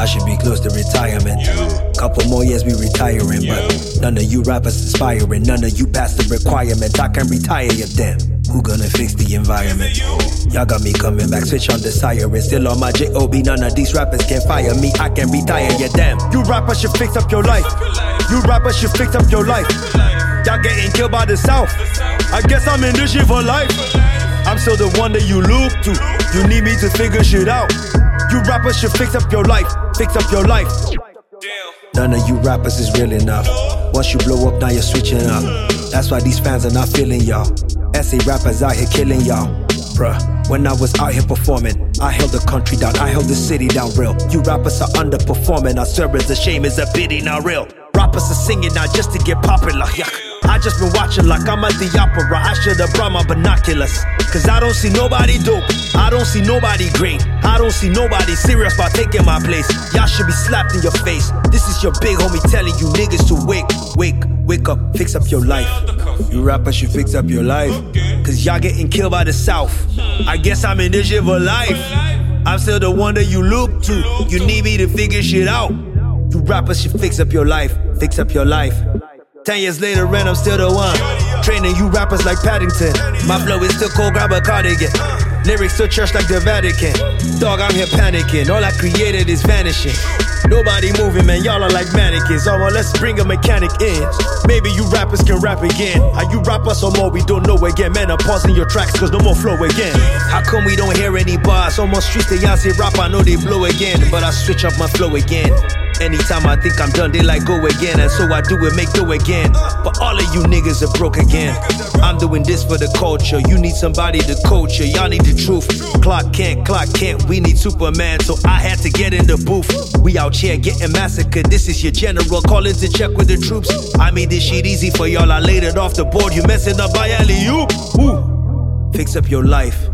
I should be close to retirement. Couple more years we retiring, but none of you rappers inspiring. None of you pass the requirement. I can retire you, damn. Who gonna fix the environment? Y'all got me coming back, switch on the siren. Still on my J.O.B. None of these rappers can fire me. I can retire you, damn. You rappers should fix up your life. You rappers should fix up your life. Y'all getting killed by the South. I guess I'm in this shit for life. I'm still the one that you look to. You need me to figure shit out. You rappers should fix up your life. Fix up your life. None of you rappers is real enough. Once you blow up, now you're switching up. That's why these fans are not feeling y'all. SA rappers out here killing y'all. Bruh, when I was out here performing, I held the country down, I held the city down real. You rappers are underperforming, I swear it's a shame, it's a pity, not real. Rappers are singing now just to get popular, yeah. I just been watching like I'm at the opera. I should've brought my binoculars, cause I don't see nobody dope, I don't see nobody great, I don't see nobody serious about taking my place. Y'all should be slapped in your face. This is your big homie telling you niggas to wake up, fix up your life. You rappers should fix up your life, cause y'all getting killed by the South. I guess I'm in this shit for life. I'm still the one that you look to. You need me to figure shit out. You rappers should fix up your life. Fix up your life. 10 years later and I'm still the one training you rappers like Paddington. My flow is still cold, grab a cardigan. Lyrics to church like the Vatican. Dog, I'm here panicking. All I created is vanishing. Nobody moving, man, y'all are like mannequins. Oh, well, let's bring a mechanic in. Maybe you rappers can rap again. Are you rappers or more? We don't know again. Man, I'm pausing your tracks cause no more flow again. How come we don't hear any bars? Almost streets, they y'all say rap, I know they blow again. But I switch up my flow again. Anytime I think I'm done, they like go again. And so I do it, make do again. But all of you niggas are broke again. I'm doing this for the culture. You need somebody to coach you. Y'all need the truth. Clock can't. We need Superman, so I had to get in the booth. We out here getting massacred. This is your general calling to check with the troops. I made this shit easy for y'all. I laid it off the board. You messing up by alley-oop. Fix up your life.